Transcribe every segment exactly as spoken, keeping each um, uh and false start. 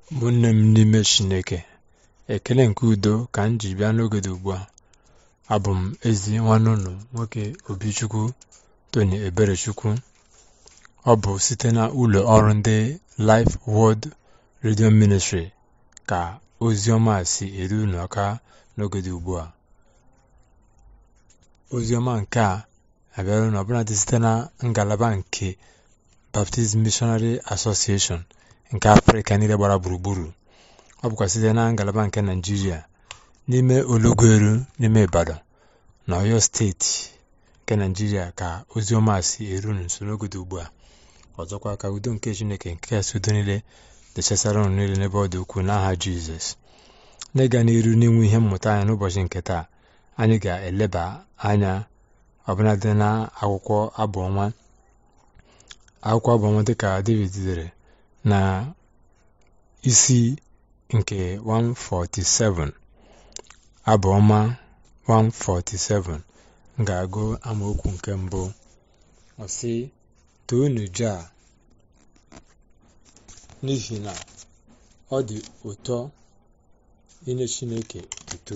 Ụmụnne m n'ime Chineke, ekele nke udo ka m ji bịa n'oge dị ugbu a. Abụ m ezi nwanne unu nwoke Obichukwu Tony Eberechukwu. Ọ bụ site na ụlọ ọrụ ndị Life Word Radio Ministry ka ozi ọma si eru unu aka n'oge dị ugbu a. Ozi ọma nke a abịara unu ọbụladị site na ngalaba nke Baptist Missionary Association nke Afrịka niile gbara gburugburu. Ọ bụkwa site na ngalaba nke Naịjirịa n'ime Ologweru n'ime Ibadan na Ọyọ steeti nke Naịjirịa ka ozi ọma si eru nso n'oge dị ugbu a. Ọzọkwa ka udo nke Chineke nke kasị udo niile dechasara unu niile n'ebe ọ dị ukwuu n'aha Jizọs. N'ịga n'iru n'inwe ihe mmụta anyị n'ụbọchị nke taa, anyị ga-eleba anya ọbụladị na akwụkwọ abụọma akwụkwọ abụọma dịka David dere na isi nke one forty-seven. Abụọma one forty-seven ga-agụ amaokwu nke mbụ. Ọ sị, toonu Jah, n'ihi na ọ dị ụtọ inye Chineke otuto,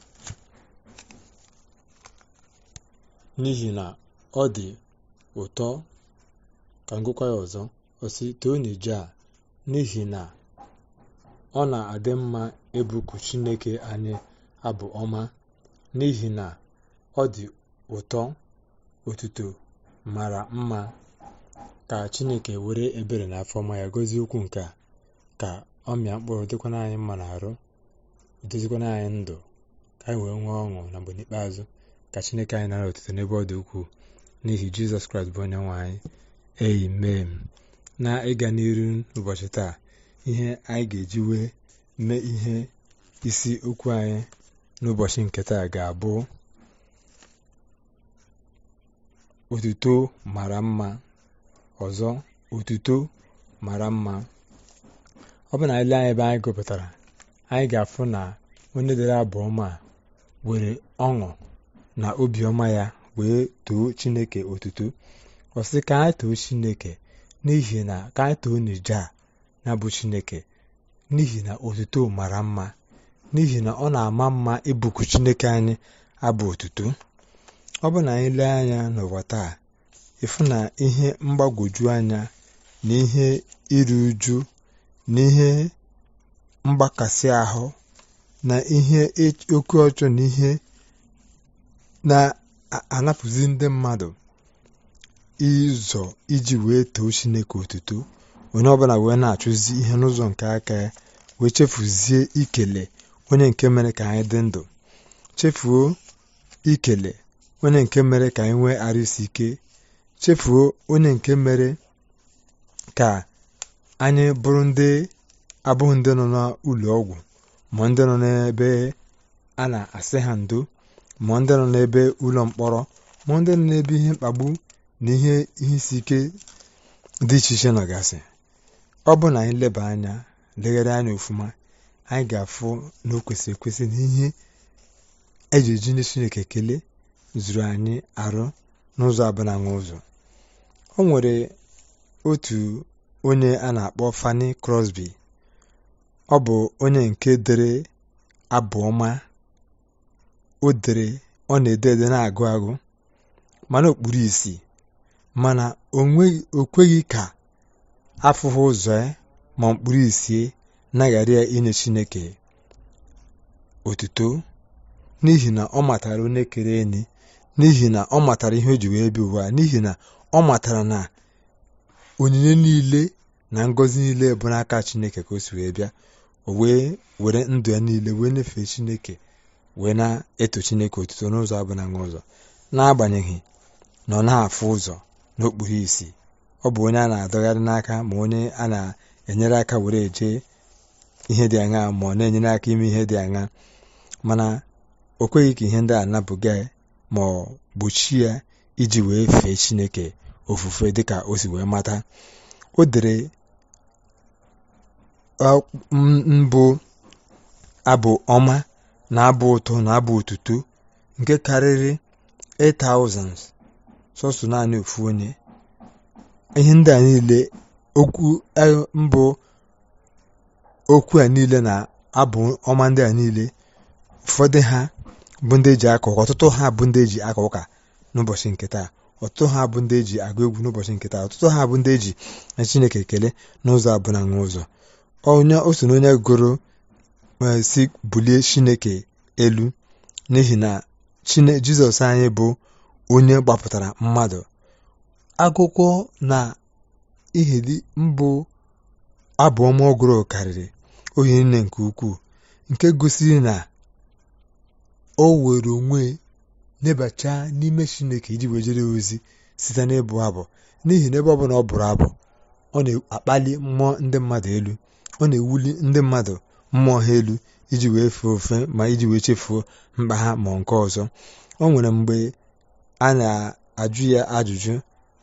n'ihi na ọ dị ụtọ. Ka ngụkwa ya ọzọ, ọ sị, toonu Jah, n'ihi na ọ na-adị mma ịbụku Chineke anyị abụ ọma, n'ihi na ọ dị ụtọ, otuto mara mma. Ka Chineke were ebere na afọ ọma ya gọzie okwu nke a, ka ọ mịa mkpụrụ dịkwana anyị mma n'arụ, dozikwana anyị ndụ, ka anyị wee nwee ọṅụ na mgbe n'ikpeazụ. Ka Chineke anyị nara otuto n'ebe ọ dị ukwuu, n'ihi Jizọs Kraịst bụ onye nwe anyị. Amen. Na ịga n'iru n'ụbọchị taa, ihe anyị ga-eji wee mee ihe isi okwu anyị n'ụbọchị nke taa ga-abụ otuto mara mma. Ọzọ, otuto mara mma. Ọ bụ na ile anyị ebe anyị gụpụtara, anyị ga-afụ na onye dere abụọma a were ọṅụ na obiọma ya wee too Chineke otuto. Ọ sị ka anyị too Chineke n'ihi na ka anyị too Jah na bụ Chineke, n'ihi na otuto mara mma, n'ihi na ọ na-ama mma ịbụku Chineke anyị abụ otuto. Ọ bụ na anyị lee anya n'ụwa taa, ịfụ na ihe mgbagwoju anya na ihe iru uju na ihe mgbakasị ahụ na ihe oke ọchọ na ihe na-anapụzi ndị mmadụ ịzọ iji wee too Chineke otuto. Onye ọbụla wee na-achụzi ihe n'ụzọ nke aka ya, wee chefuzie ikele onye nke mere ka anyị dị ndụ, chefuo ikele onye nke mere ka anyị nwee arụ isi ike, chefuo onye nke mere ka anyị bụrụ ndị abụghị ndị nọ n'ụlọ ọgwụ, ma ndị nọ n'ebe a na-asị ha ndo, ma ndị nọ n'ebe ụlọ mkpọrọ, ma ndị nọ n'ebe ihe mkpagbu na ihe ihe isi ike dị iche iche nọgasị. Ọ bụ na anyị leba anya, legharị anya ofuma, anyị ga-afụ na o kwesịrị ekwesị na ihe eji eji ndị Chineke ekele zuru anyị arụ n'ụzọ abụna nwa ụzọ. O nwere otu onye a na-akpọ Fanny Crosby. Ọ bụ onye nke dere abụọma. O dere, ọ na-ede ede na-agụ agụ, mana okpuru isi, mana o kweghị ka afụghị ụzọ ya ma mkpụrụ isi naghara ya inye Chineke otuto, n'ihi na ọ matara onye kere enyi, n'ihi na ọ matara ihe o ji wee bịa ụwa, n'ihi na ọ matara na onyinye niile na ngọzi niile bụ n'aka Chineke ka o si wee bịa. O wee were ndụ ya niile wee nyefee Chineke, wee na-eto Chineke otuto n'ụzọ abụna nwa ụzọ, n'agbanyeghị na ọ na-afụ ụzọ n'okpuru isi. Ọ bụ onye a na-adọgharị n'aka, ma onye a na-enyere aka were eje ihe dị aṅa, ma ọ na-enyere aka ime ihe dị aṅa, mana o kweghị ka ihe ndị a napụga ma ọ gbochie ya iji wee fee Chineke ofufe dịka o si wee mata. O dere mbụ abụ ọma na abụ ụtọ na abụ otuto nke karịrị eight thousand, sọsọ naanị ofu onye. Ihe ndị a niile okwu mbụ okwu a niile na abụ ọma ndị a niile, ụfọdụ ha bụ ndị eji aka ụka, ọtụtụ ha bụ ndị eji aka ụka n'ụbọchị nke taa, ọtụtụ ha bụ ndị eji agụ egwu n'ụbọchị nke taa, ọtụtụ ha bụ ndị eji Chineke ekele n'ụzọ abụna nwa ụzọ. onye o so na onye gụrụ si bulie Chineke elu, n'ihi na Jizọs anyị bụ onye gbapụtara mmadụ. Akụkọ na ihedi mbụ abụ ọma ọ gụrụ karịrị ohi nne nke ukwuu, nke gosiri na o were onwe nebacha n'ime Chineke iji wejere ozi site n'ịbụ abụ, n'ihi na ebe ọ bụla ọ bụrụ abụ, ọ na-akpali mmụọ ndị mmadụ elu, ọ na-ewuli ndị mmadụ mmụọ ha elu iji wee fee ofe ma iji wee chefuo mkpa ha ma nke ọzọ. O nwere mgbe a na-ajụ ya ajụjụ,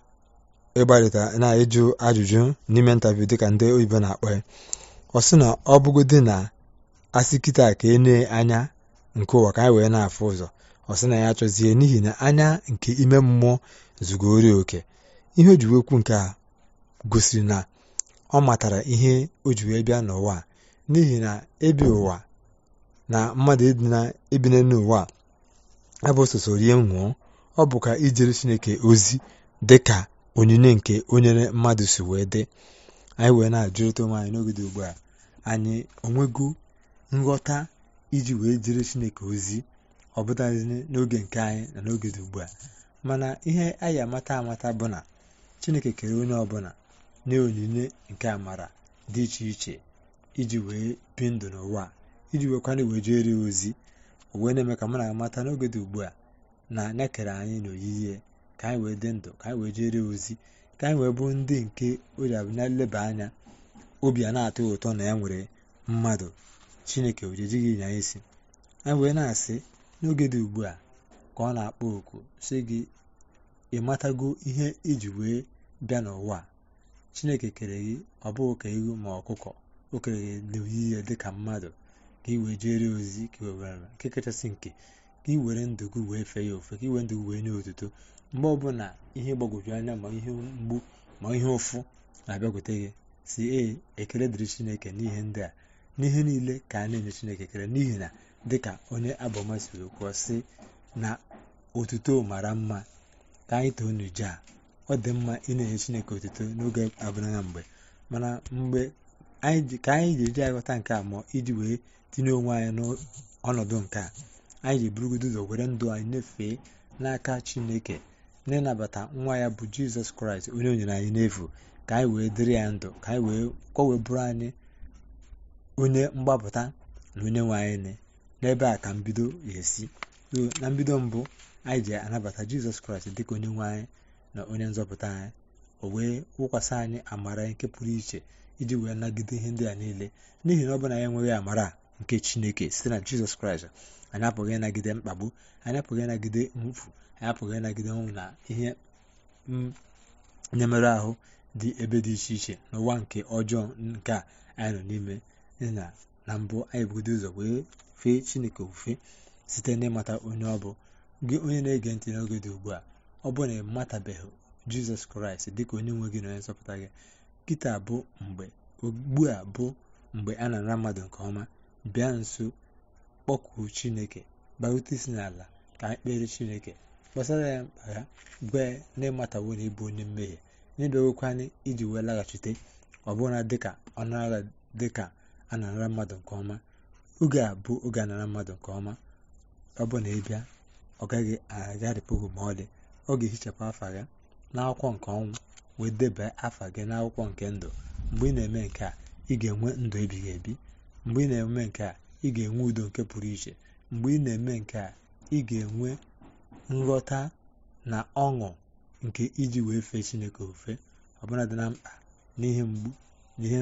ịgbarịta na-ịjụ ajụjụ n'ime ntaviu dịka ndị oyibo na-akpọ ya. Ọ sị na ọ bụgodị na asị kịta ka e nee anya nke ụwa ka anyị wee na-afụ ụzọ, ọ sị na ya achọzie, n'ihi na anya nke ime mmụọ zugoro oke. Ihe o ji wekwu nke a gosiri na ọ matara ihe o ji wee bịa n'ụwa, n'ihi na ebi ụwa na mmadụ ebine n'ụwa a bụ sọsọ rie nwụọ, ọ bụ ka ijere Chineke ozi dịka onyinye nke onye mmadụ si wee dị. Anyị wee na-ajụrịta onwe anyị n'oge dị ugbu a, anyị onwego nghọta iji wee jere Chineke ozi, ọ bụtaghị n'oge nke anyị na n'oge dị ugbu a. Mana ihe anyị amata amata bụ na Chineke kere onye ọbụla na onyinye nke amara dị iche iche iji wee bi ndụ n'ụwa, iji wekwana wee jere ozi. O wee na-eme ka mụ na-amata n'oge dị ugbu a na anya kere anyị n'oyiyi ka anyị wee dị ndụ, ka anyị wee jere ozi, ka anyị wee bụ ndị nke o ji abụ na nleba anya obi a na-atọ ụtọ na ya nwere mmadụ Chineke ojejighị nya isi. Anyị wee na-asị n'oge dị ugbu a ka ọ na-akpọ oku sị gị, ị matago ihe iji wee bịa n'ụwa. Chineke kere gị ọ bụghị ka ewu ma ọkụkọ, o kere gị n'oyiyi dịka mmadụ, ka ị wee jere ozi, ka i wee nke kachasị nke ka ị were ndụ gị wee fee ya ofe, ka ị were ndụ gị wee nye otuto. Mgbe ọbụla ihe gbagwoju anya ma ihe mgbu ma ihe ụfụ na-abịakwute gị, si ee ekele dịrị Chineke n'ihe ndị a, n'ihe niile ka a na-enye Chineke ekele, n'ihi na dịka onye abụọma siri kwuo sị na otuto mara mma. Ka anyị too n'uju a, ọ dị mma ị na-enye Chineke otuto n'oge abụrụna mgbe, mana mgbe ka anyị ga-eji aghọta nke a ma iji wee tinye onwe anyị n'ọnọdụ nke a, anyị ji burugodo ụzọ were ndụ anyị nyefee n'aka Chineke, n'ịnabata nwa ya bụ Jizọs Kraịst onye o nyere anyị n'efu, ka anyị wee dịrị ya ndụ, ka anyị wee ka o wee bụrụ anyị onye mgbapụta na onye nwe anyị. N'ebe a ka mbido ga-esi. Na mbido mbụ anyị ji anabata Jizọs Kraịst dịka onye nwe anyị na onye nzọpụta anyị, o wee wụkwasị anyị amara nke pụrụ iche iji wee nagide ihe ndị a niile, n'ihi na ọ bụ na ya enweghị amara nke Chineke site na Jizọs Kraịst, anyị apụghị ịnagide mkpagbu, anyị apụghị ịnagide mfu, anyị apụghị ịnagide ọnwụ na ihe nyemerụ ahụ dị ebe dị iche iche n'ụwa nke ọjọọ nke a anyị nọ n'ime. N'ihi na na mbụ anyị bugodo ụzọ wee fee Chineke ofufe site n'ịmata onye ọ bụ. Gị onye na-ege ntị n'oge dị ugbu a, ọ bụ na ị matabeghị Jizọs Kraịst dịka onye nwe gị na onye nzọpụta gị, kịta bụ mgbe ugbu a bụ mgbe a na-ara mmadụ nke ọma. Bịa nso, kpọkuo Chineke, gbagota isi n'ala ka anyị kpere Chineke, gbasara ya mkpa ya, gwa n'ịmatawo na ịbụ onye mmehie, n'ịbịagokwana iji wee laghachite ọbụna dịka ọnụagha dịka a na-anara mmadụ nke ọma. Oge a bụ oge a na-anara mmadụ nke ọma. Ọ bụ na ịbịa, ọ gaghị agharịpụghị ma ọlị. Ọ ga-ehichapụ afa gị n'akwụkwọ nke ọnwụ wee deba afa gị n'akwụkwọ nke ndụ. Mgbe ị na-eme nke a, ị ga-enwe ndụ ebighị ebi. Mgbe ị na-eme nke a, ị ga-enwe udo nke pụrụ iche. Mgbe ị na-eme nke a, ị ga-enwe nghọta na ọṅụ nke iji wee fee Chineke ofufe, ọbụla dị na mkpa, n'ihe mgbu, n'ihe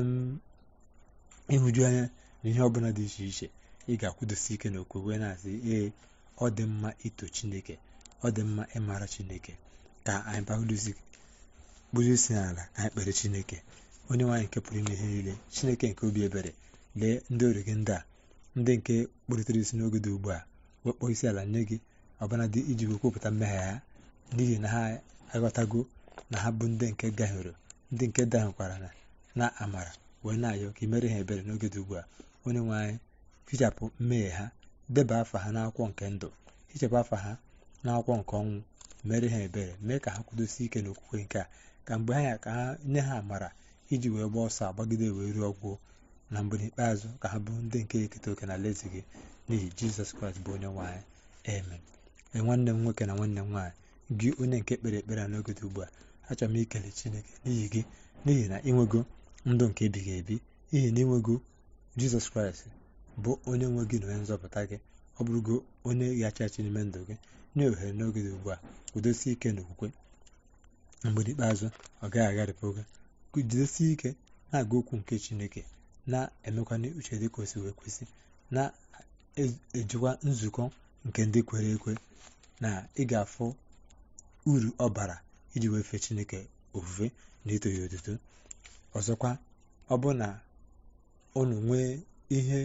ịhụju anya na ihe ọbụla dị iche iche. Ị ga-akwụdosi ike n'okwe wee na-asị ee, ọ dị mma ito Chineke, ọ dị mma ịmara Chineke. Ka anyị bagodozi kpụrụ isi n'ala ka anyị kpere Chineke. Onye nwaanyị nke pụrụ ime ihe niile, Chineke nke obi ebere, lee ndị ọrụ gị ndị a, ndị nke kpụrịtara isi n'oge dị ugbu a, wekpọọ isi ala nye gị, ọbụna dị iji wee kwupụta mmehie ha, n'ihi na ha aghọtago na ha bụ ndị nke gahiere, ndị nke dahụkwara na na amara wee na-ayọ ka i mere ha ebere n'oge dị ugbu a. Onye nwe anyị, hichapụ mmehie ha, deba afa ha n'akwụkwọ nke ndụ, hichapụ afa ha n'akwụkwọ nke ọnwụ, mere ha ebere, mee ka ha kwudosie ike n'okwukwe nke a, ka mgbe ha ya ka ha nye ha amara iji wee gbaa ọsọ agbagide wee ruo ọgwụ, na mgbe n'ikpeazụ ka ha bụ ndị nke eketa oke na alaeze gị, n'ihi Jizọs Kraịst bụ onye nwe anyị. Amen. Ee, nwanne m nwoke na nwanne m nwaanyị, gị onye nke kpere ekpere a n'oge dị ugbu a, achọrọ m ikele Chineke n'ihi gị, n'ihi na ịnwego ndụ nke ebighị ebi, n'ihi na ịnwego Jizọs Kraịst bụ onye nwe gị na onye nzọpụta gị. Ọ bụrụgo onye ghachi achị n'ime ndụ gị, nye ohere n'oge dị ugbu a, kwudosie ike n'okwukwe. Mgbe n'ikpeazụ ọ gaghị agharịpụ gị. Jidesie ike na-agụ okwu nke Chineke, na-emekwana uche dị ka o si wee kwesị, na-ejikwa nzukọ nke ndị kwere ekwe, na ị ga-afụ uru ọ bara iji wee fee Chineke ofufe na ito ya otuto. Ọzọkwa, ọ bụ na unu nwee ihe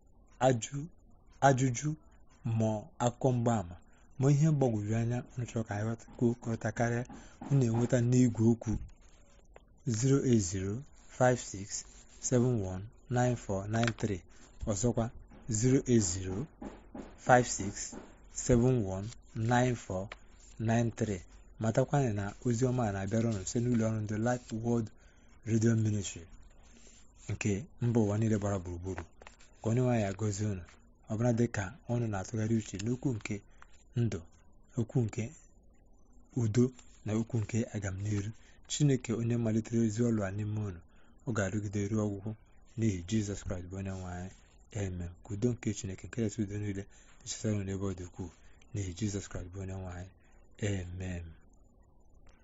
ajụjụ ma akụkọ mgbaama ma ihe mgbagwoju anya unu chọrọ ka anyị kọta karịa, unu enweta n'igwe okwu zero eight zero five six seven one nine four nine three. Ọzọkwa zero eight zero five six seven one nine four nine three. Matakwana na ozi ọma a na-abịara unu site n'ụlọ ọrụ ndị Life Word Radio Ministry nke mba ụwa niile gbara gburugburu. Ka onye nwe anyị agọzie unu, ọbụla dị ka ọnụ na-atụgharị uche n'okwu nke ndụ, okwu nke udo na okwu nke agamnihu. Chineke onye malitere ezi ọlụ a n'ime unu, ọ ga-arụgide ruo ọgwụgwụ, n'ihi Jizọs Kraịst bụ onye nwe anyị. Amen. Ka udo nke Chineke nke kachasị udo niile echetara unu n'ebe ọ dị ukwuu, n'ihi Jizọs Kraịst bụ onye nwe anyị. Amen.